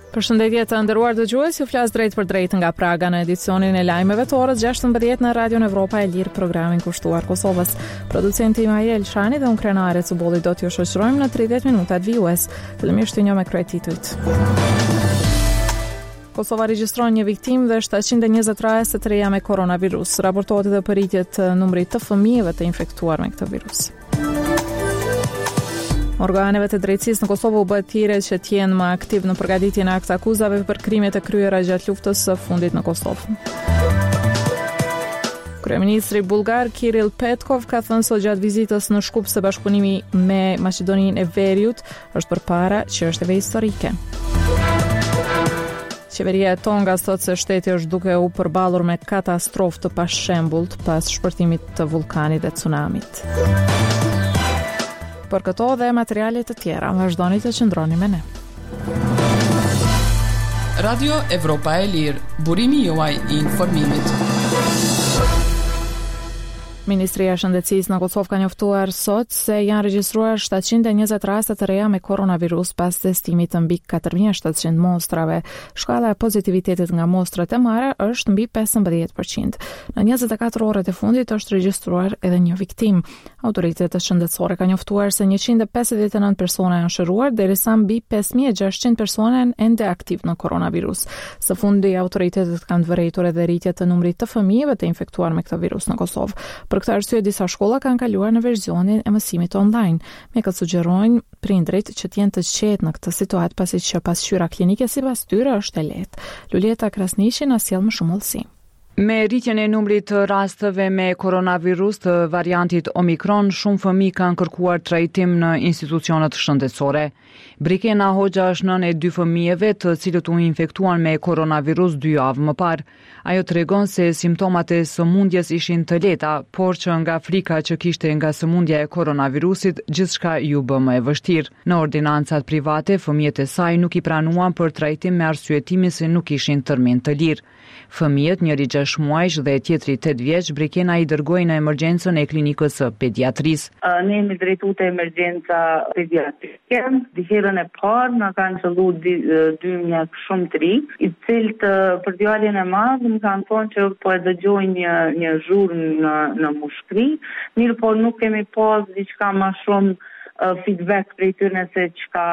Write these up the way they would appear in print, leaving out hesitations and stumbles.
Përshëndetje të nderuar dëgjues, ju flas drejt për drejt nga Praga në edicionin e lajmeve të orës 16 në Radion Evropa e Lirë, programin kushtuar Kosovës. Producenti Maja Elshani dhe unë Krenare Cubolli do t'ju shoqërojmë në 30 minutat vijues. Fillimisht një me kryetitujt. Kosova regjistron një viktim dhe 720 raste të reja me koronavirus. Raportohet edhe për rritje të numrit të fëmijëve të infektuar me këtë virus. Organeve të drejtësisë në Kosovë u bë thirrje që të jenë më aktiv në përgatitjen e akuzave për krimet e kryera gjatë luftës së fundit në Kosovë. Kryeministri bullgar Kirill Petkov ka thënë sot gjatë vizitës në Shkup se bashkëpunimi me Maqedoninë e Veriut është përpara çështjeve historike. Qeveria e Tongas thotë se shteti është duke u përballur me katastrofë të pashembullt pas shpërtimit të vulkanit dhe tsunamit. Për këto dhe materialet të tjera, vazhdoni të qëndroni me ne. Radio Evropa e Lirë, burimi juaj I informimit. Ministria e Shëndetësisë në Kosovë ka njoftuar sot se janë regjistruar 720 raste të reja me koronavirus pas testimit të mbi 4700 mostrave. Shkalla e pozitivitetit nga mostrat e marra është mbi 15%. Në 24 orët e fundit është regjistruar edhe një viktim. Autoritetet shëndetësore kanë njoftuar se 159 persona janë shëruar, derisa mbi 5600 persona janë ende aktiv në koronavirus. Së fundi autoritetet kanë vërejtur edhe rritje të numrit të fëmijëve të infektuar me këtë virus në Kosovë. Për këtë arsye disa shkolla kanë kaluar në versionin e mësimit online. Me këtë sugjerojnë prindrit që të jenë të qetë në këtë situatë pasi që pasqyra klinike sipas tyre është e lehtë. Lulieta Krasnishi na sjell më shumë hollësi. Me rritjen e numrit të rasteve me koronavirus të variantit Omikron, shumë fëmijë kanë kërkuar trajtim në institucionet shëndetësore. Brikena Hoxha është nën e 2 fëmijëve të cilët u infektuan me koronavirus 2 javë më parë. Ajo tregon se simptomat e sëmundjes ishin të lehta, por që nga frika që kishte nga sëmundja e koronavirusit, gjithçka ju bë më e vështirë. Në ordinancat private, fëmijët e saj nuk I pranuan për trajtim me arsyetimin se nuk ishin tërmend të lirë. Fëmijët, njëri 6 muajsh dhe tjetri 8 vjeç, Brikena I dërgoi në emergjencën e klinikës së pediatrisë. Ne jemi drejtuar te emergjenca pediatrike. Herën e parë na kanë qellu 2 mjek shumë të ri, I cilët për djalin e madh më kanë thonë që po e dëgjojnë një zhurmë në mushkëri, mirë po nuk kemi pas diçka më shumë feedback prej tyre se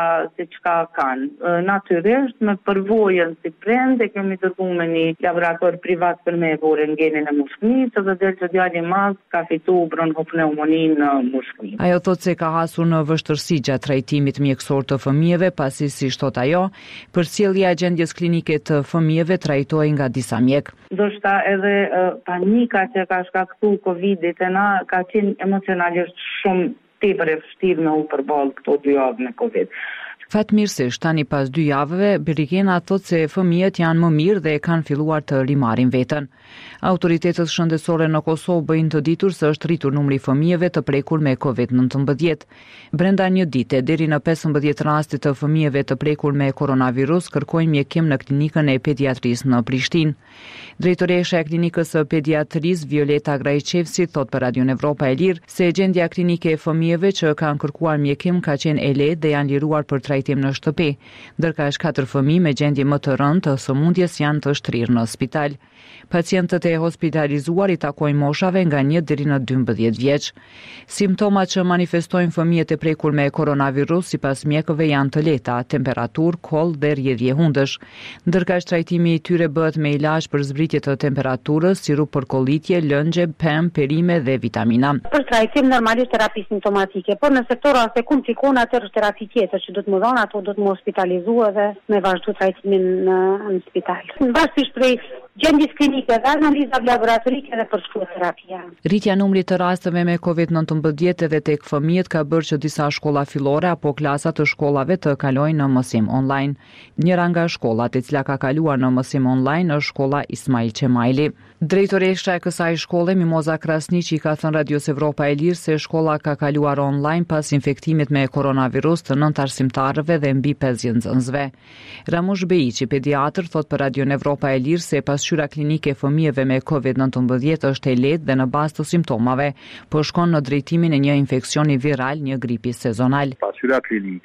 çka kanë. Natyrisht me përvojën si prindë kemi dërguar me një laborator privat për me vore rentgenin e mushkërisë dhe del që djali I madh ka fituar bronhopneumoni në mushkëri. Ajo thotë se ka hasur në vështirësi gjatë trajtimit mjekësor të fëmijëve, pasi si thot ajo, përcjellja e gjendjes klinike të fëmijëve trajtohej nga disa mjek. Ndoshta edhe panika që ka shkaktuar Covidit e na ka qenë emocionalisht shumë tepër e vështirë me u përballë këto 2 javë me Covid. Fatmirësisht, tani pas 2 javëve, Brikena thotë se fëmijët janë më mirë dhe kanë filluar të rimarrin veten. Autoritetet shëndetësore në Kosovë bëjnë të ditur se është rritur numri I fëmijëve të prekur me COVID-19. Brenda një dite, deri në 15 raste të fëmijëve të prekur me koronavirus kërkojnë mjekim në klinikën e pediatrisë në Prishtinë. Drejtoresha e klinikës së pediatrisë Violeta Grajçevsi thot për Radion Evropa e Lirë se gjendja klinike e fëmijëve që kanë kërkuar mjekim ka qenë e lehtë dhe janë liruar për trajtim në shtëpi, ndërkaq 4 fëmijë me gjendje më të rëndë të sëmundjes janë të shtrirë në spital. Pacientët e hospitalizuar I takojnë moshave nga 1 deri në 12 vjeç. Simptomat që manifestojnë fëmijët e prekur me koronavirus sipas mjekëve janë të lehta, temperaturë, koll dhe rrjedhje hundësh. Ndërkaq trajtimi I tyre bëhet me ilazh për zbritje të temperaturës, sirup për kollitje, lëngje, pemë, perime dhe vitamina. Për trajtim normalisht terapi simptomatike, por nëse këto raste komplikon atëherë është terapi tjetër që do të më dhanë, ato do të më hospitalizuar dhe me vazhdu trajtimin në spital. Basisht prej gjendjes klinike dhe analizave laboratorike dhe për shkruar terapia. Rritja e numrit të rasteve me COVID-19 edhe tek fëmijët ka bërë që disa shkolla fillore apo klasa të shkollave të kalojnë në mësim online. Njëra nga shkollat e cila ka kaluar në mësim online është shkolla Ismail Qemajli. Drejtoresha e kësaj shkolle, Mimoza Krasniqi, ka thënë Radios Evropa e Lirë se shkolla ka kaluar online pas infektimit me koronavirus të 9 arsimtarëve dhe mbi 50 nxënësve. Ramush Bejiqi, pediatër, thot për Radion Evropa e Lirë se pasqyra klinike e fëmijëve me COVID-19 është e lehtë dhe në bazë të simptomave, po shkon në drejtimin e një infeksioni viral, një gripi sezonal. Pasqyra klinike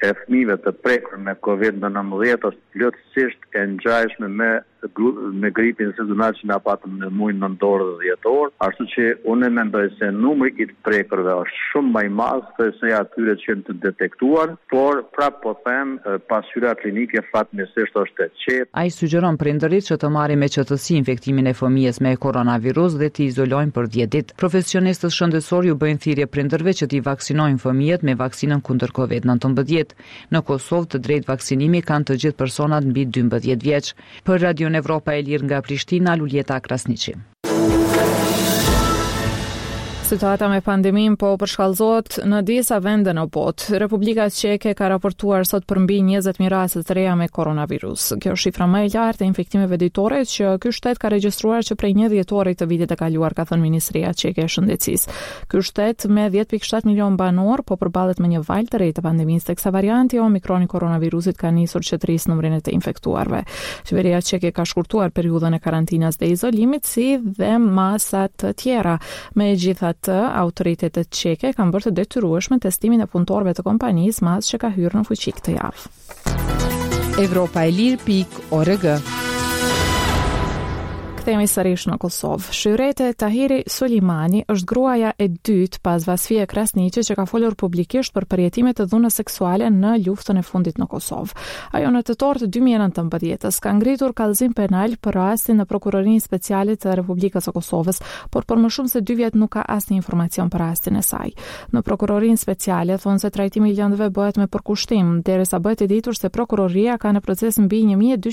e fëmijëve të prekur me COVID-19 është plotësisht e ngjashme me gripin sezonal që na patëm në muajin nëntor dhe dhjetor, ashtu që unë mendoj se numri i të prekurve është shumë më i madh se atyre që janë të detektuar, por prapë po them, pasqyra klinike fatmirësisht është e qetë. Ai sugjeron prindërit që të marrin me qetësi infektimin e fëmijës me koronavirus dhe t'i izolojnë për 10 ditë. Profesionistët shëndetësor ju bëjnë thirrje prindërve që t'i vaksinojnë fëmijët me vaksinën kundër COVID-19. Në Kosovë të drejtë vaksinimi kanë të gjithë personat mbi 12 vjeç. Për Radio Evropa e Lirë nga Prishtina, Luljeta Krasniqi. Situata me pandemin po përshkallëzohet në disa vende në botë. Republika Çeke ka raportuar sot për mbi 20.000 raste të reja me koronavirus. Kjo është shifra më e lartë e infektimeve ditore që ky shtet ka regjistruar që prej 1 dhjetorit të vitit të kaluar, ka thënë Ministria Çeke e Shëndetësisë. Ky shtet me 10.7 milion banor po përballet me një val të re të pandemisë, teksa varianti Omikron i koronavirusit ka nisur që të rrisë numrin e të infektuarve. Qeveria Çeke ka shkurtuar periudhën e karantinës dhe izolimit si dhe masat të tjera. Megjithatë, autoritetet çeke kanë bërë të detyrueshme testimin e punëtorëve të kompanisë madh që ka hyrë në fuqi këtë javë. Evropaelir.org. Kthehemi sërish në Kosovë. Shyrete Tahiri Sulimani është gruaja e dytë pas Vasfie Krasniqi që ka folur publikisht për përjetimet e dhunës seksuale në luftën e fundit në Kosovë. Ajo në tetor të 2019 ka ngritur kallëzim penal për rastin në Prokurorinë Speciale të Republikës së Kosovës, por për më shumë se 2 vjet nuk ka asnjë informacion për rastin e saj. Në Prokurorinë Speciale thonë se trajtimi i lëndëve bëhet me përkushtim, derisa bëhet e ditur se prokuroria ka në proces mbi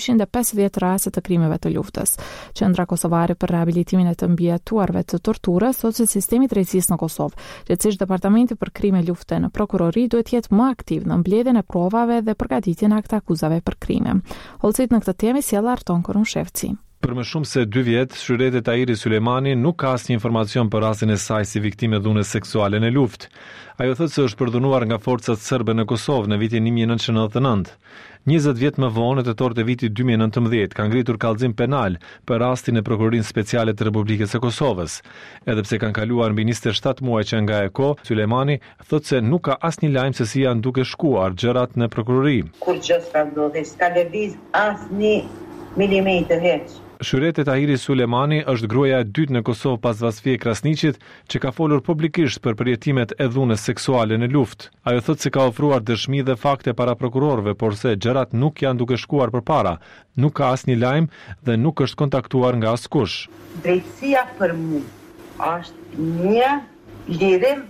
1250 raste të krimeve të luftës. Kosovare për rehabilitimin e të mbijetuarve të torturës ose sistemi i drejtësisë në Kosovë. Gjithsesi Departamenti për krime lufte në prokurori duhet jetë më aktiv në mbledhjen e provave dhe përgatitjen e akuzave për krime. Holcit në këtë temë sjell Arton Korunshevci. Për më shumë se 2 vjet, shyrete Tahiri Sulemani nuk ka asnjë informacion për rastin e saj si viktime dhunës seksuale në luftë. Ajo thotë se është përdhunuar nga forcat serbe në Kosovë në vitin 1999. 20 vjet më vonë, në tetor të vitit 2019, ka ngritur kallëzim penal për rastin e Prokurorinë Speciale të Republikës së Kosovës. Edhe pse kanë kaluar mbi 27 muaj që nga e kohë, Sulemani thotë se nuk ka asnjë lajm se si janë duke shkuar gjërat në prokurori. Kur gjë s'ka ndodhur, s'ka lëviz asnjë milimetër hiç. Shyrete Tahiri Sulemani është gruaja e dytë në Kosovë pas Vasfie Krasniqit që ka folur publikisht për përjetimet e dhunës seksuale në luftë. Ajo thotë se ka ofruar dëshmi dhe fakte para prokurorëve, por se gjërat nuk janë duke shkuar përpara. Nuk ka asnjë lajm dhe nuk është kontaktuar nga askush. Drejtësia për mua është një lirim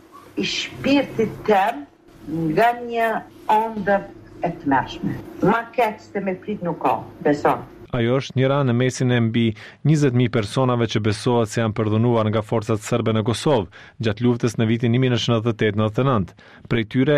i shpirtit tem nga një ëndër e tmerrshme. Ma keq se me prit nuk ka, beson. Ajo është njëra në mesin e mbi 20.000 personave që besohet se janë përdhunuar nga forcat serbe në Kosovë gjatë luftës në vitin 1998-99. Prej tyre,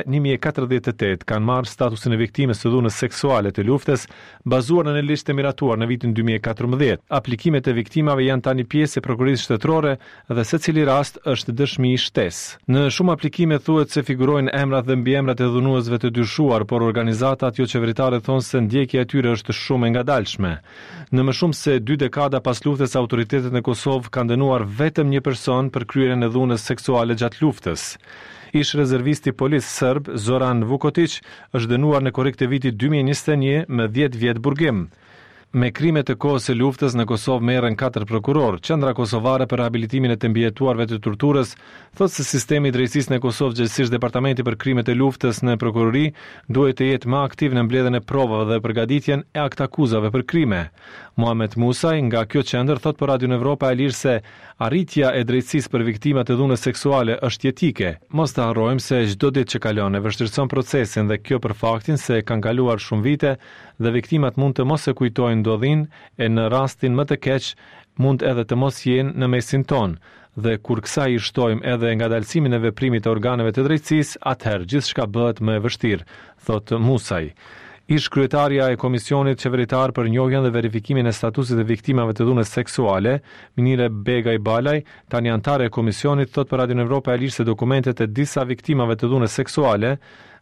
1048 kanë marrë statusin e viktimës së dhunës seksuale të luftës, bazuar në një listë e miratuar në vitin 2014. Aplikimet e viktimave janë tani pjesë e prokurisë shtetërore dhe secili rast është dëshmi i shtesë. Në shumë aplikime thuhet se figurojnë emrat dhe mbiemrat e dhunuesve të dyshuar, por organizatat jo qeveritare thonë se ndjekja e tyre është shumë e ngadalshme. Në më shumë se 2 dekada pas luftës, autoritetet në Kosovë kanë dënuar vetëm një person për kryerjen e dhunës seksuale gjatë luftës. Ish rezervisti policë serb Zoran Vukotić është dënuar në korrik të vitit 2021 me 10 vjet burgim. Me krimet e kohës së luftës në Kosovë merren 4 prokuror. Qendra Kosovare për rehabilitimin e të mbijetuarve të torturës thotë se sistemi i drejtësisë në Kosovë, gjithsesi Departamenti për krimet e luftës në prokurori, duhet të jetë më aktiv në mbledhjen e provave dhe përgatitjen e akuzave për krime. Muhamet Musaj nga kjo qendër thotë për Radio Evropa e Lirë se arritja e drejtësisë për viktimat e dhunës seksuale është jetike. Mos të harrojmë se çdo ditë që kalon e vështirëson procesin dhe kjo për faktin se kanë kaluar shumë vite dhe viktimat mund të mos e kujtojnë ndodhin e në rastin më të keq mund edhe të mos jenë në mesin ton. Dhe kur kësaj i shtojmë edhe ngadalësimin e veprimit të organeve të drejtësisë, atëherë gjithçka bëhet më e vështirë, thotë Musaj. Ish kryetaria e Komisionit Qeveritar për njohjen dhe verifikimin e statusit të viktimave të dhunës seksuale, Minire Begaj Balaj, tani antare e Komisionit, thot për Radio Evropa e Lirë se dokumentet e disa viktimave të dhunës seksuale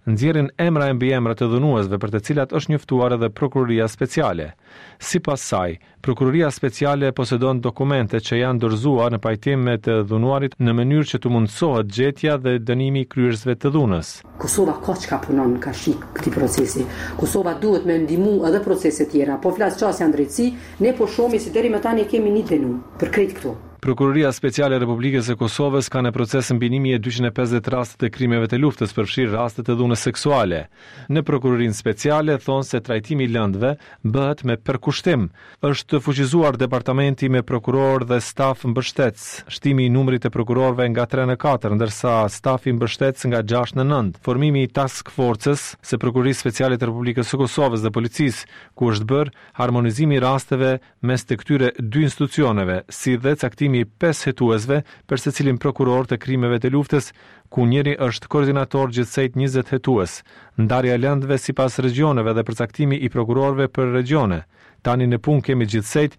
nxjerrin emra e mbiemra të dhunuesve për të cilat është njoftuar edhe prokuroria speciale. Sipas saj, prokuroria speciale posedon dokumente që janë dorëzuar në pajtim me të dhunuarit në mënyrë që të mundësohet gjetja dhe dënimi i kryerësve të dhunës. Kosova ka çka punon ka shik këtij procesi. Kosova duhet me ndihmu edhe procese tjera, po flas çështja drejtësi, ne po shohim se deri më tani kemi një dënim për krejt këtu. Prokuroria Speciale e Republikës së Kosovës ka në proces mbi 1250 raste të krimeve të luftës, përfshirë raste të dhunës seksuale. Në prokurorinë speciale thonë se trajtimi i lëndëve bëhet me përkushtim. Është fuqizuar departamenti me prokuror dhe staf mbështetës. Shtimi i numrit të prokurorëve nga 3 në 4, ndërsa stafi mbështetës nga 6 në 9. Formimi i task forces së Prokurorisë Speciale të Republikës së Kosovës dhe policisë, ku është bërë harmonizimi i rasteve mes të këtyre dy institucioneve, si dhe caktimi 5 hetuesve për secilin prokuror të krimeve të luftës, ku njëri është koordinator gjithsejt 20 hetues. Ndarja e lëndëve sipas regioneve dhe përcaktimi i prokurorëve për regione. Tani në punë kemi gjithsejt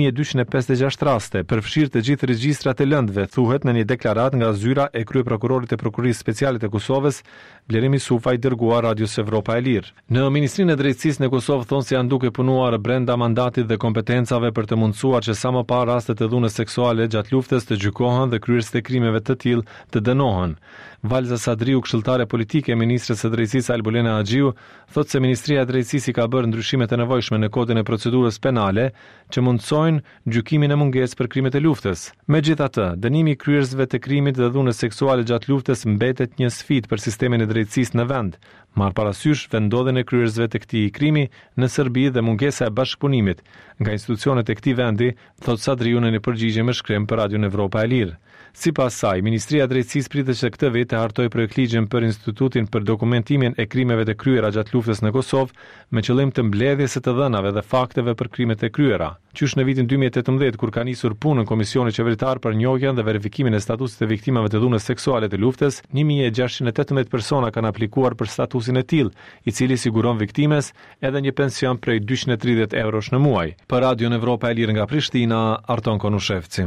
1256 raste, përfshirë të gjithë regjistrat e lëndëve, thuhet në një deklarat nga zyra e kryeprokurorit të Prokurorisë Speciale të Kosovës, Blerimi Sufaj, dërguar Radios Evropa e Lirë. Në Ministrinë e Drejtësisë në Kosovë thonë se janë duke punuar brenda mandatit dhe kompetencave për të mundësuar që sa më parë rastet e dhunës seksuale gjatë luftës të gjykohen dhe kryerësit e krimeve të tillë të dënohen. Valza Sadriu, këshilltare politike e ministres së drejtësisë Albulena Haxhiu, thotë se Ministria e Drejtësisë ka bërë ndryshimet e nevojshme në kodin e procedurës penale që mundsojnë gjykimin e mungesë për krimet e luftës. Megjithatë, dënimi i kryerësve të krimit dhe dhunës seksuale gjatë luftës mbetet një sfidë për sistemin e drejtësisë në vend. Marr parasysh vendodhjen e kryerësve të këtij krimi në Serbi dhe mungesa e bashkëpunimit nga institucionet e këtij vendi, thotë Sadriu në një përgjigje me shkrim për Radion Evropa e Lirë. Sipas saj, Ministria e Drejtësisë pritet që këtë vit të hartojë projektligjin për Institutin për Dokumentimin e Krimeve të Kryera gjatë luftës në Kosovë, me qëllim të mbledhjes së të dhënave dhe fakteve për krimet e kryera. Qysh në vitin 2018, kur ka nisur punën Komisioni Qeveritar për njohjen dhe verifikimin e statusit të viktimave të dhunës seksuale të luftës, 1618 persona kanë aplikuar për statusin e tillë, i cili siguron viktimes edhe një pension prej 230 eurosh në muaj. Për Radion Evropa e Lirë nga Prishtina, Arton Konushevci.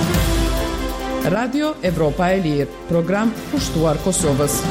Radio Evropa e Lirë, program pushtuar Kosovës.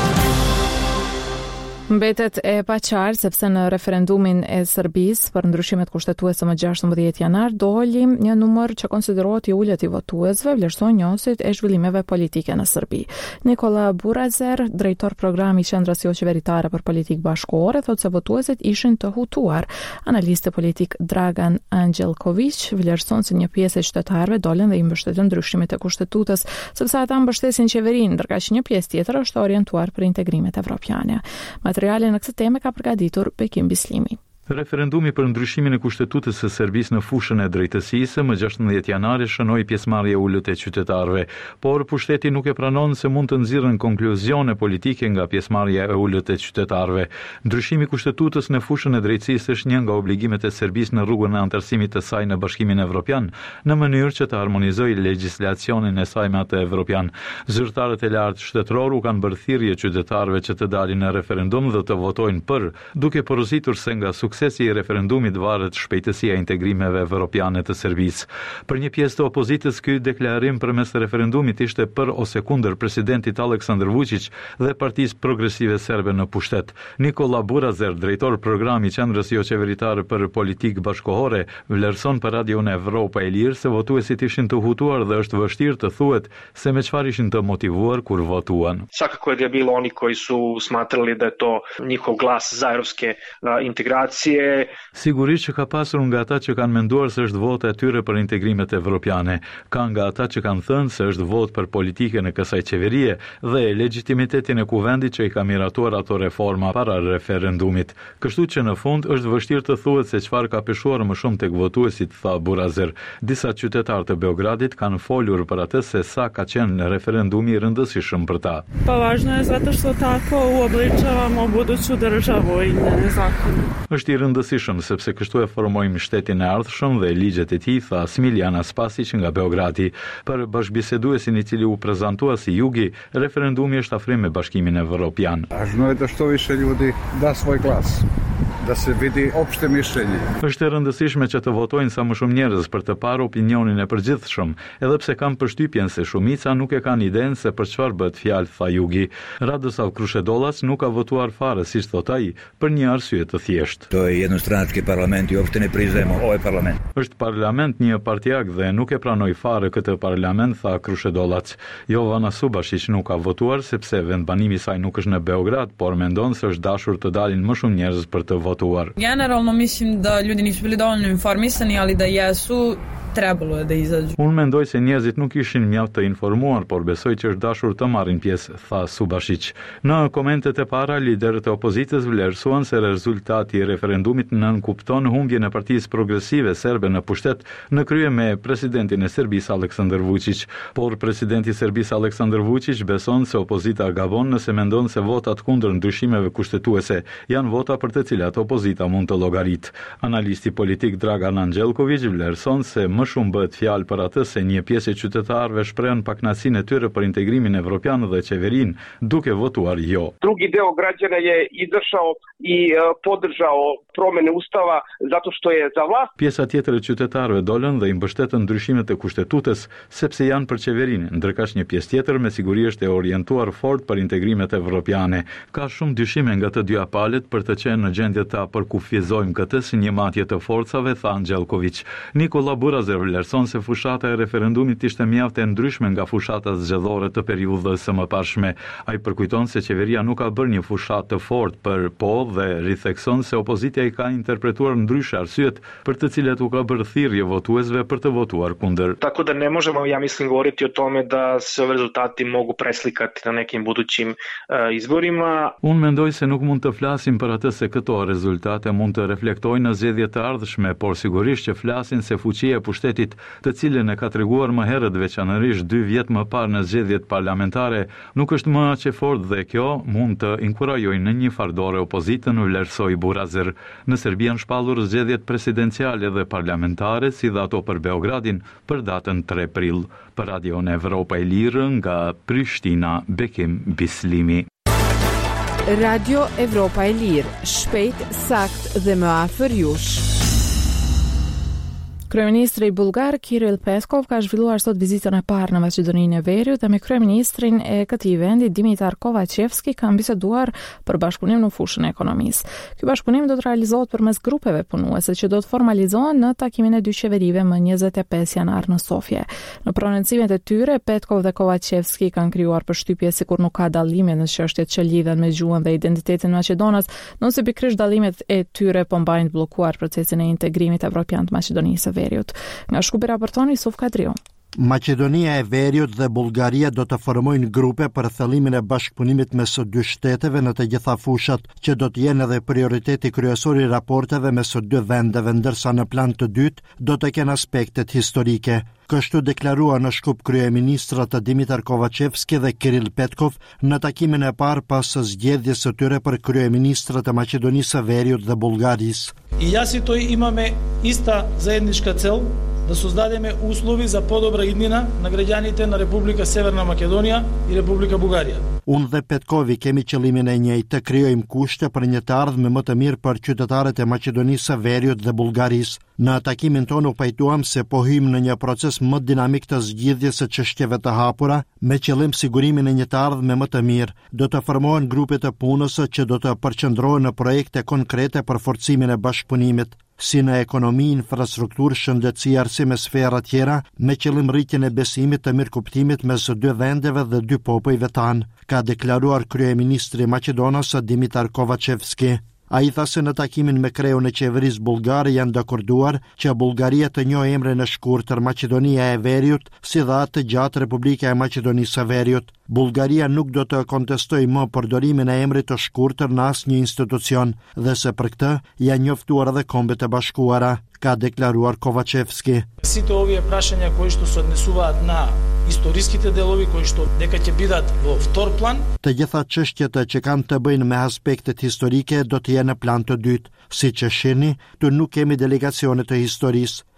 Mbetet e paqartë sepse në referendumin e Serbisë për ndryshimet kushtetuese më 16 janar doli një numër që konsiderohet i ulët i votuesve, vlerëson njohësit e zhvillimeve politike në Serbi. Nikola Burazer, drejtor programi i Qendrës Jo-Qeveritare për Politikë Bashkëkohore, thotë se votuesit ishin të hutuar. Analisti politik Dragan Angelković vlerëson se një pjesë e qytetarëve dolën dhe i mbështetën ndryshimet e kushtetues, sepse ata mbështesin qeverinë, ndërkaq një pjesë tjetër është orientuar për integrimet evropiane. Materiale në këtë temë ka përgatitur Bekim Bislimi. Referendumi për ndryshimin e kushtetutës së Serbisë në fushën e drejtësisë më 16 janari shënoi pjesëmarrje ulët e qytetarëve, por pushteti nuk e pranon se mund të nxirren konkluzione politike nga pjesëmarrja e ulët e qytetarëve. Ndryshimi i kushtetutës në fushën e drejtësisë është një nga obligimet e Serbisë në rrugën e anëtarësimit të saj në Bashkimin Evropian, në mënyrë që të harmonizojë legjislacionin e saj me atë evropian. Zyrtarët e lartë shtetëror u kanë bërë thirrje qytetarëve që të dalin në referendum dhe të votojnë për, duke porositur se nga suksesi i referendumit varet shpejtësia e integrimeve evropiane të Serbisë. Për një pjesë të opozitës, ky deklarim përmes referendumit ishte për ose kundër presidentit Aleksandar Vučić dhe Partisë Progresive Serbe në pushtet. Nikola Burazer, drejtor programi Qendrës Jo-Qeveritare për Politikë Bashkëkohore, vlerëson për Radion Evropa e Lirë se votuesit ishin të hutuar dhe është vështirë të thuhet se me çfarë ishin të motivuar kur votuan. Svakako je bilo oni koji su smatrali da je to njihov glas za evropske integracije. Sigurisht që ka pasur nga ata që kanë menduar se është vota e tyre për integrimet evropiane, ka nga ata që kanë thënë se është votë për politike në kësaj qeverie dhe legitimitetin e kuvendit që i ka miratuar ato reforma para referendumit. Kështu që në fund është vështirë të thuhet se çfarë ka peshuar më shumë tek votuesit, tha Burazer. Disa qytetarë të Beogradit kanë folur për atë se sa ka qenë referendumi i rëndësishëm për ta. Pa važno je zato što tako uobličavamo buduću državu i ne zakon. Është i rëndësishëm sepse kështu e formojmë shtetin e ardhshëm dhe ligjet e tij, tha Smiljana Spasić nga Beogradi. Për bashkëbiseduesin i cili u prezantua si Jugi, referendumi është afrim me Bashkimin Evropian. Važno je da što više ljudi da svoj glas. da se vidi opšte mišljenje. Është e rëndësishme që të votojnë sa më shumë njerëz për të parë opinionin e përgjithshëm, edhe pse kam përshtypjen se shumica nuk e kanë idenë se për çfarë bëhet fjalë, tha Jugi. Radoslav Krushedolac nuk ka votuar fare, siç thot ai, për një arsye të thjeshtë. To je jednostranački parlament i uopšte ne priznajemo ovaj parlament. Është parlament një partijak dhe nuk e pranoj fare këtë parlament, tha Krushedolac. Jovana Subashić nuk ka votuar sepse vendbanimi i saj nuk është në Beograd, por mendon se është dashur të dalin më shumë njerëz për të votuar. Generalno mislim da ljudi nisu bili dovoljno informisani, ali da jesu, trebalo je da izađu. Unë mendoj se njerëzit nuk ishin mjaft të informuar, por besoj që është dashur të marrin pjesë, tha Subashić. Në komentet e para, liderët e opozitës vlerësuan se rezultati i referendumit nënkupton humbjen e Partisë Progresive Serbe në pushtet në krye me presidentin e Serbisë Aleksandar Vučić, por presidenti i Serbisë Aleksandar Vučić beson se opozita gabon nëse mendon se votat kundër ndryshimeve kushtetuese janë vota për të cilat opozita mund të llogarit. Analisti politik Dragan Angelković vlerëson se më shumë bëhet fjalë për atë se një pjesë e qytetarëve shprehen pakënaqësinë e tyre për integrimin evropian dhe qeverinë, duke votuar jo. Drugi deo građana je izašao i podržao promjene ustava zato što je za vlast. Pjesa tjetër e qytetarëve dolën dhe i mbështetën ndryshimet e kushtetutës sepse janë për qeverinë, ndërkaq një pjesë tjetër me siguri është e orientuar fort për integrimet evropiane. Ka shumë dyshime nga të dy palët për të qenë në gjendje ta përkufizojmë këtë si një matje të forcave, tha Angelković. Nikola Burazer vlerëson se fushata e referendumit ishte mjaft e ndryshme nga fushata zgjedhore të periudhës së mëparshme. Ai përkujton se qeveria nuk ka bërë një fushatë të fortë për po dhe rithekson se opozitja i ka interpretuar ndryshe arsyet për të cilat u ka bërë thirrje votuesve për të votuar kundër. Tako da ne možemo, ja mislim, govoriti o tome da se ovi rezultati mogu preslikati na nekim budućim izborima. Unë mendoj se nuk mund të flasim për atë se këto rezultate mund të reflektojnë në zgjedhjet të ardhshme, por sigurisht që flasin se fuqia e pushtetit, të cilën e ka treguar më herët veçanërisht 2 vjet më parë në zgjedhjet parlamentare, nuk është më aq e fortë dhe kjo mund të inkurajojë në një fardore opozitën, vlerësoi Burazer. Në Serbi janë shpallur zgjedhjet presidenciale dhe parlamentare, si dhe ato për Beogradin për datën 3 prill. Për Radion Evropa e Lirë nga Prishtina, Bekim Bislimi. Radio Evropa e Lirë, shpejt, sakt dhe më afër jush. Kryeministri bulgar Kiril Peskov ka zhvilluar sot vizitën e parë në Maqedoninë e Veriut dhe me kryeministrin e këtij vendi Dimitar Kovacevski kanë biseduar për bashkëpunim në fushën e ekonomisë. Ky bashkëpunim do të realizohet përmes grupeve punuese që do të formalizohen në takimin e dy qeverive më 25 janar në Sofje. Në prononcimet e tyre, Peskov dhe Kovacevski kanë krijuar përshtypje sikur nuk ka dallime në çështjet që lidhen me gjuhën dhe identitetin Maqedonës, nëse pikërisht dallimet e tyre po mbajnë bllokuar procesin e integrimit evropian të Maqedonisë. Nga Shkupi raporton Yusuf Kadriu. Maqedonia e Veriut dhe Bullgaria do të formojnë grupe për thellimin e bashkëpunimit mes së dy shteteve në të gjitha fushat, që do të jenë edhe prioriteti kryesor i raporteve mes së dy vendeve, ndërsa në plan të dytë do të kenë aspektet historike. Kështu deklarua në Shkup kryeministrat Dimitar Kovacevski dhe Kiril Petkov në takimin e parë pas zgjedhjes së tyre për kryeministrat e Maqedonisë së Veriut dhe Bullgarisë. И јас и тој имаме иста заедничка цел да создадеме услови за подобра иднина на граѓаните на Република Северна Македонија и Република Бугарија. Unë dhe Petkovi kemi qëllimin e njëjtë të krijojmë kushte për një të ardhmë më të mirë për qytetarët e Maqedonisë së Veriut dhe Bullgarisë. Në takimin tonë u pajtuam se po hyjmë në një proces më dinamik të zgjidhjes së çështjeve të hapura, me qëllim sigurimin e një të ardhmë më të mirë. Do të formohen grupe të punës që do të përqendrohen në projekte konkrete për forcimin e bashkëpunimit, si në ekonomi, infrastrukturë, shëndetësi, arsim e sfera tjera, me qëllim rritjen e besimit të mirëkuptimit mes dy vendeve dhe dy popujve tanë, ka deklaruar kryeministri i Maqedonisë Dimitar Kovacevski. Ai tha se në takimin me kreun e qeverisë bullgare janë dakorduar që Bullgaria të njohë emrin e shkurtër Maqedonia e Veriut, si dhe atë gjatë Republika e Maqedonisë së Veriut. Bullgaria nuk do të kontestojë më përdorimin e emrit të shkurtër në asnjë institucion dhe se për këtë janë njoftuar edhe Kombet e Bashkuara, ka deklaruar Kovacevski. Сите овие прашања кои што се однесуваат на историските делови кои што дека ќе бидат во втор план. Të gjitha çështjet që kanë të bëjnë me aspektet historike do të jenë në plan të dytë. Siç e shihni, tu nuk kemi delegacione të historisë.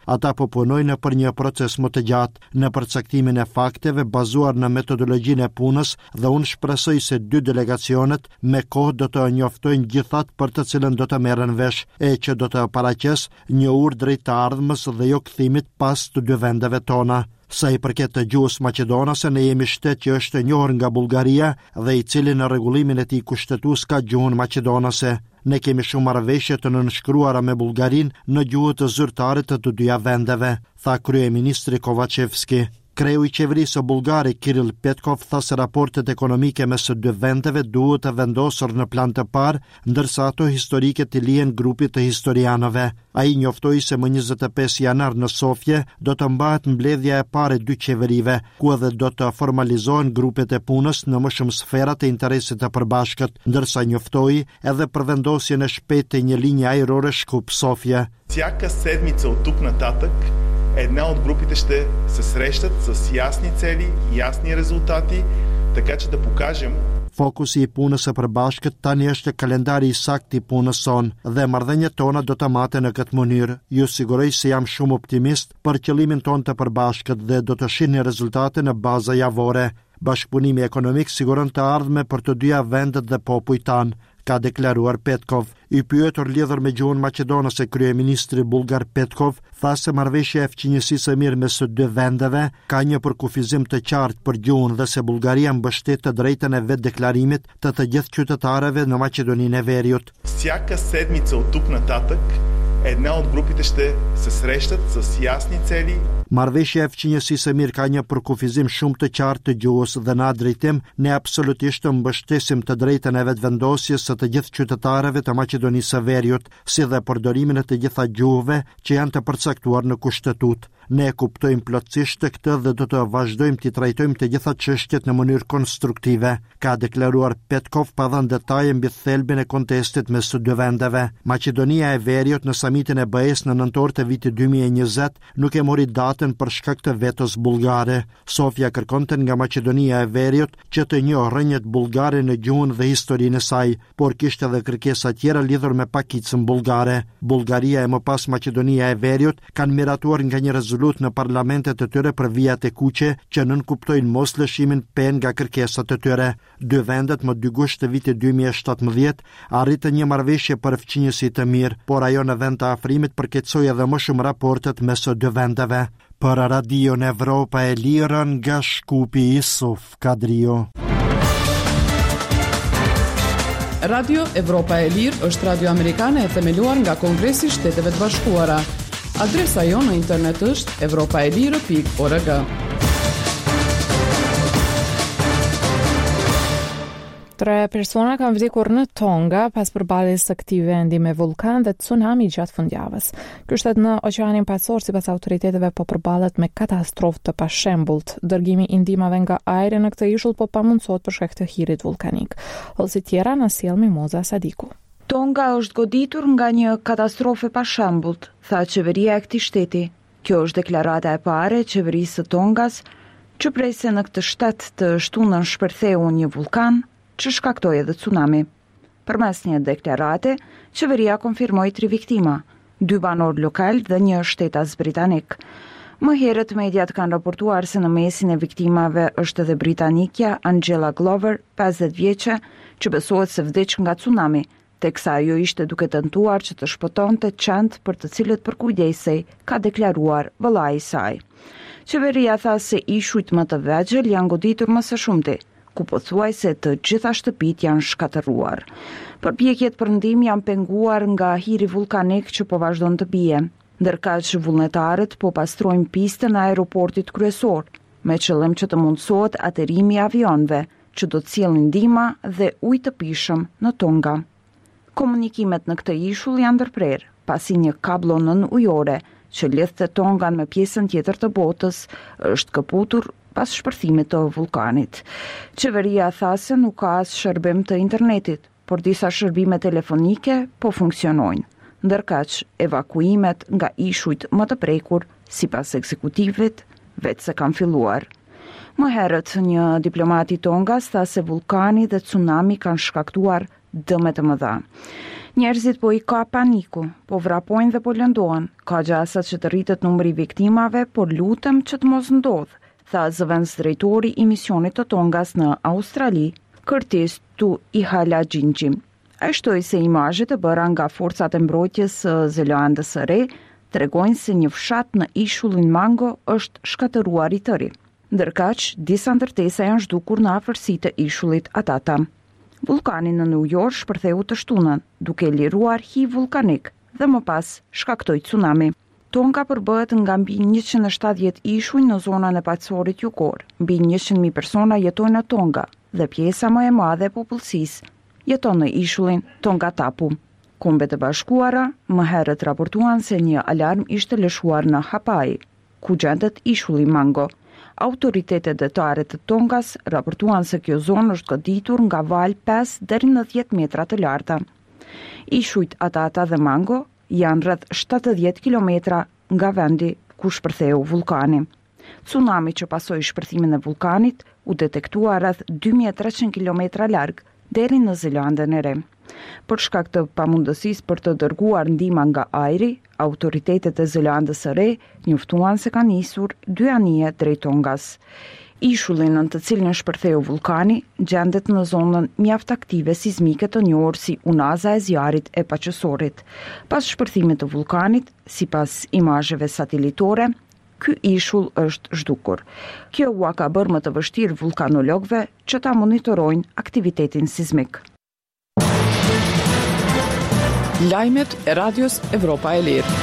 Ata po punojnë për një proces më të gjatë në përcaktimin e fakteve bazuar në metodologjinë e punës dhe unë shpresoj se 2 delegacionet me kohë do të njoftojnë gjithat për të cilën do të merren vesh e që do të paraqes një urë drejt të ardhmës dhe jo kthimit pas të 2 vendeve tona. Sa i përket të gjuhës maqedonase, ne jemi shtet që është njohur nga Bullgaria dhe i cili në rregullimin e tij kushtetues ka gjuhën maqedonase. Ne kemi shumë marrëveshje të nënshkruara me Bullgarinë në gjuhë të zyrtare të 2 vendeve, tha kryeministri Kovacevski. Kreu i qeverisë bullgare Kirill Petkov tha se raportet ekonomike mes së 2 vendeve duhet të vendosur në plan të parë, ndërsa ato historike të lihen grupit të historianëve. Ai njoftoi se më 25 janar në Sofje do të mbahet mbledhja e parë e 2 qeverive, ku edhe do të formalizohen grupet e punës në më shumë sfera të interesit të përbashkët, ndërsa njoftoi edhe për vendosjen e shpejtë të një linje ajrore Shkup-София. Всяка седмица от тук нататък една от групите ще се срещат с ясни цели, ясни резултати, така че да покажем. Fokusi i punës së përbashkët tani është kalendari i saktë i punës sonë dhe marrëdhëniet tona do të maten në këtë mënyrë. Ju siguroj se jam shumë optimist për qëllimin tonë të përbashkët dhe do të shihni rezultate në baza javore. Bashkëpunimi ekonomik siguron të ardhme për të 2 vendet dhe popujt tanë, ka deklaruar Petkov. I pyetur lidhur me gjuhën maqedonase, kryeministri bullgar Petkov tha se marrëveshja e fqinjësisë së mirë mes së 2 vendeve ka një përkufizim të qartë për gjuhën dhe se Bullgaria mbështet të drejtën e vetdeklarimit të gjithë qytetarëve në Maqedoninë e Veriut. Всяка седмица от тук нататък една от групите ще се срещат с ясни цели. Marrëveshja e fqinjësisë së mirë ka një përkufizim shumë të qartë të gjuhës dhe në atë drejtim ne absolutisht mbështesim të drejtën e vetvendosjes së të gjithë qytetarëve të Maqedonisë së Veriut, si dhe përdorimin e të gjitha gjuhëve që janë të përcaktuar në kushtetut. Ne kuptojmë plotësisht këtë dhe do të vazhdojmë të trajtojmë të gjitha çështjet në mënyrë konstruktive, ka deklaruar Petkov pa dhënë detaje mbi thelbin e kontestit mes së 2 vendeve. Maqedonia e Veriut në samitin e BE-s në nëntor të vitit 2020 nuk e mori datën për shkak të vetos bullgare. Sofia kërkonte nga Maqedonia e Veriut që të njohë rrënjët bullgare në gjuhën dhe historinë e saj, por kishte edhe kërkesa tjera lidhur me pakicën bullgare. Bullgaria e më pas Maqedonia e Veriut kanë miratuar nga një rezolut në parlamentet të tyre për vijat e kuqe që nënkuptojnë mos lëshimin pen nga kërkesat të tyre. 2 vendet më 2 gusht të vitit 2017 arritën një marrëveshje për fqinjësi të mirë, por ajo në vend të afrimit përkeqësoi edhe më shumë raportet mes së 2 vendeve. Për Radio Evropa e Lirë nga Shkupi Isuf Kadrio. Radio Evropa e Lirë është radio amerikane e themeluar nga Kongresi i Shteteve të Bashkuara. Adresa jo në internet është evropaelire.org. 3 persona kanë vdekur në Tonga pas përballjes së këtij vendi me vulkan dhe tsunami gjatë fundjavës. Ky shtet në Oqeanin Pacor sipas autoriteteve po përballet me katastrofë të pashembullt. Dërgimi i ndihmave nga ajri në këtë ishull po pamundsohet për shkak të hirit vulkanik. Ose tjera na sjell Mimoza Sadiku. Tonga është goditur nga një katastrofë pa shembull, tha qeveria e këtij shteti. Kjo është deklarata e parë e qeverisë së Tongas, që prej se në këtë shtet të shtunën shpërtheu një vulkan që shkaktoi edhe tsunami. Përmes një deklarate, qeveria konfirmoi 3 viktima, 2 banor lokal dhe një shtetas britanik. Më herët mediat kanë raportuar se në mesin e viktimave është edhe britanikja Angela Glover, 50 vjeçe, që besohet se vdiq nga tsunami, teksa ajo ishte duke tentuar që të shpëtonte qend për të cilët përkujdesej, ka deklaruar vëllai i saj. Qeveria tha se ishujt më të vegjël janë goditur më së shumti, ku pothuajse të gjitha shtëpit janë shkatëruar. Përpjekjet për ndihmë janë penguar nga hiri vulkanik që po vazhdon të bie, ndërkaq vullnetarët po pastrojnë pistën e aeroportit kryesor, me qëllim që të mundësohet aterimi i avionëve, që do të sjellin ndihmë dhe ujë të pishëm në Tonga. Komunikimet në këtë ishull janë ndërprer, pasi një kablo nën ujore që lidhte Tongan me pjesën tjetër të botës është kaputur pas shpërthimit të vulkanit. Qeveria tha se nuk ka as shërbim të internetit, por disa shërbime telefonike po funksionojnë, ndërkaq evakuimet nga ishujt më të prekur, sipas ekzekutivit, vetë se kanë filluar. Më herët, një diplomat i Tongas tha se vulkani dhe tsunami kanë shkaktuar dëme të mëdha. Njerëzit po i ka paniku, po vrapojnë dhe po lëndohen, ka gjasa që të rritet numri viktimave, por lutem që të mos ndodh, tha zëvendës drejtori i misionit të Tongas në Australi, Curtis Tu Ihala Gjingjim. Ai shtoi se imazhet e bëra nga forcat e mbrojtjes së Zelandës së Re tregojnë se një fshat në ishullin Mango është shkatëruar i tëri. Ndërkaq, disa ndërtesa janë zhdukur në afërsi të ishullit Atata. Vulkani në New York shpërtheu të shtunën, duke liruar hi vulkanik dhe më pas shkaktoi tsunami. Tonga përbëhet nga mbi 170 ishuj në zonën e paqësorit jugor. Mbi 100.000 persona jetojnë në Tonga dhe pjesa më e madhe e popullsisë jeton në ishullin Tongatapu. Kombet e Bashkuara më herët raportuan se një alarm ishte lëshuar në Hapai, ku gjendet ishulli Mango. Autoritetet detare të Tongas raportuan se kjo zonë është goditur nga val 5 deri në 10 metra të larta. Ishujt Atata dhe Mango janë rreth 70 kilometra nga vendi ku shpërtheu vulkani. Tsunami që pasoi shpërthimin e vulkanit u detektua rreth 2300 kilometra larg deri në Zelandën e Re. Për shkak të pamundësisë për të dërguar ndihmë nga ajri, autoritetet e Zelandës së Re njoftuan se ka nisur 2 anije drejt Tongas. Ishulli në të cilin shpërtheu vulkani gjendet në zonën mjaft aktive sismike të njohur si unaza e zjarit e paqësorit. Pas shpërthimit të vulkanit, sipas imazheve satelitore, ky ishull është zhdukur. Kjo u ka bërë më të vështirë vulkanologëve që ta monitorojnë aktivitetin sismik. Lajmet e Radios Evropa e Lirë.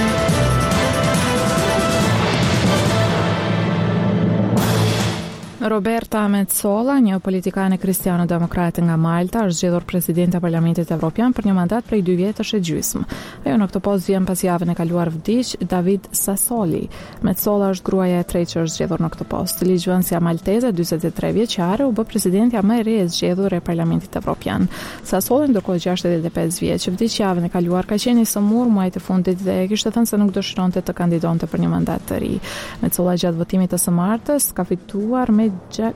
Roberta Metsola, një politikane kristiano-demokrate nga Malta, është zgjedhur presidente e Parlamentit Evropian për një mandat prej 2 vjetësh e gjysmë. Ajo në këtë postë vjen pas javën e kaluar vdiq David Sassoli. Metsola është gruaja e tretë që është zgjedhur në këtë postë. Ligjvënësja malteze, 43 vjeçare, u bë presidentja më e re e zgjedhur e Parlamentit Evropian. Sassoli, ndërkohë 65 vjeç, që vdiq javën e kaluar, ka qenë i smur muajt e fundit dhe kishte thënë se nuk dëshironte të kandidonte për një mandat të ri. Metsola gjatë votimit të së martës ka fituar me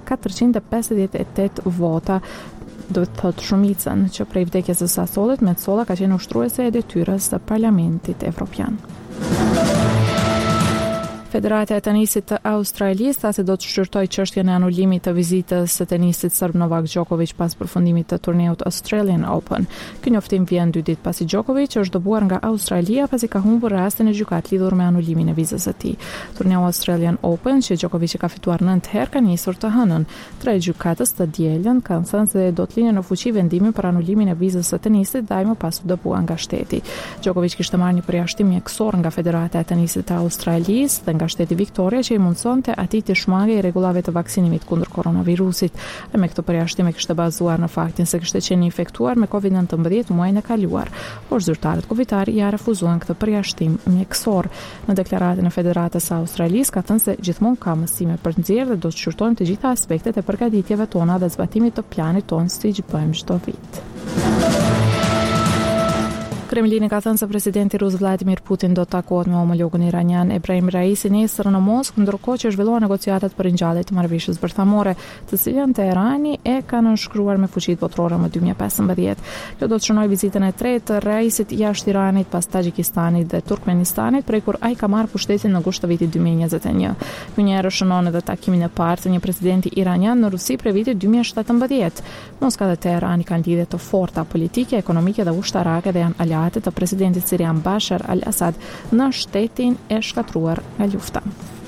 458 vota, do të thotë shumicën, që prej vdekjes së Sassolit, Metsola ka qenë ushtruese e detyrës së Parlamentit Evropian. Federata e tenisit të Australisë tha se do të shqyrtojë çështjen e anulimit të vizitës së tenisit serb Novak Djokovic pas përfundimit të turneut Australian Open. Ky njoftim vjen 2 ditë pasi Djokovic është dëbuar nga Australia pasi ka humbur rastin e gjykatë lidhur me anulimin e vizës së tij. Turneu Australian Open, që Djokovic ka fituar 9 herë, ka nisur të hënën. 3 gjykatës të dielën kanë thënë se do të linë në fuqi vendimin për anulimin e vizës së tenisit dhe ai më pas u dëbua nga shteti. Djokovic kishte marrë një përjashtim mjekësor nga Federata e tenisit të Australisë dhe nga shteti Victoria që i mundsonte atij të shmangej rregullave të vaksinimit kundër koronavirusit. Dhe me këtë përjashtim e kishte bazuar në faktin se kishte qenë infektuar me COVID-19 muajin e kaluar, por zyrtarët covidar ja refuzuan këtë përjashtim mjekësor. Në deklaratën e Federatës së Australisë ka thënë se gjithmonë ka mësime për të nxjerrë dhe do të shqyrtojmë të gjitha aspektet e përgatitjeve tona dhe zbatimit të planit tonë siç bëjmë çdo vit. Kremlini ka thënë se presidenti rus Vladimir Putin do të takohet me homologun iranian Ebrahim Raisi nesër në Moskë, ndërkohë që zhvillohen negociatat për ringjallje të marrëveshjes bërthamore, të cilën Teherani e ka nënshkruar me fuqitë botërore më 2015. Kjo do të shënojë vizitën e tretë të Raisit jashtë Iranit pas Tajikistanit dhe Turkmenistanit, prej kur ai ka marrë pushtetin në gusht të vitit 2021. Ky një herë shënon edhe takimin e parë të një presidenti iranian në Rusi prej vitit 2017. Moska dhe Teherani kanë lidhje të forta politike, ekonomike dhe ushtarake dhe janë të presidentit sirian Bashar al-Assad në shtetin e shkatruar nga lufta.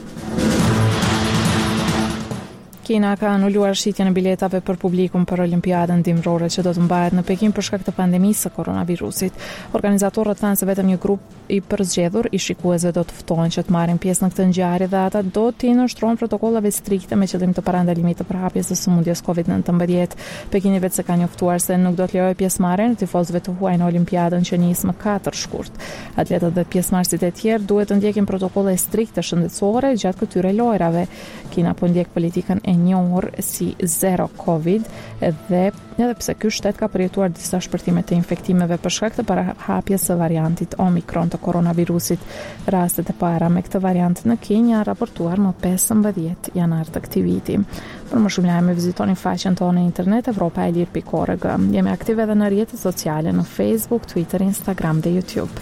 Kina ka anuluar shitjen e biletave për publikun për Olimpiadën dimrore që do të mbahet në Pekin për shkak të pandemisë së koronavirusit. Organizatorët thanë se vetëm një grup i përzgjedhur i shikuesve do të ftohen që të marrin pjesë në këtë ngjarje dhe ata do të nënshtrohen protokollave strikte me qëllim të parandalimit të përhapjes së sëmundjes COVID-19. Pekini vetë se ka njoftuar se nuk do të lejojë pjesëmarrjen e tifozëve të huaj në Olimpiadën që nis më 4 shkurt. Atletët dhe pjesëmarrësit e tjerë duhet të ndjekin protokolle strikte shëndetësore gjatë këtyre lojrave. Kina po ndjek politikën e njohur si Zero Covid dhe edhe pse ky shtet ka përjetuar disa shpërthime të infektimeve për shkak të parahapjes së variantit Omicron të koronavirusit. Rastet e para me këtë variant në Kinj janë raportuar më 15 janar të këtij viti. Për më shumë lajme vizitoni faqen tonë në internet evropaelir.org. Jemi aktive edhe në rrjetet sociale në Facebook, Twitter, Instagram dhe YouTube.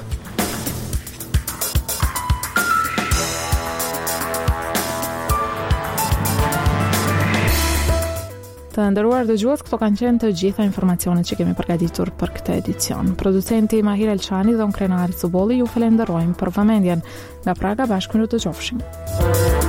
Të nderuar dëgjues, këto kanë qenë të gjitha informacionet që kemi përgatitur për këtë edicion. Producenti Mahir Elçani dhe unë Krenari Cubolli ju falenderojmë për vëmendjen. Nga Praga bashkë në të qofshim.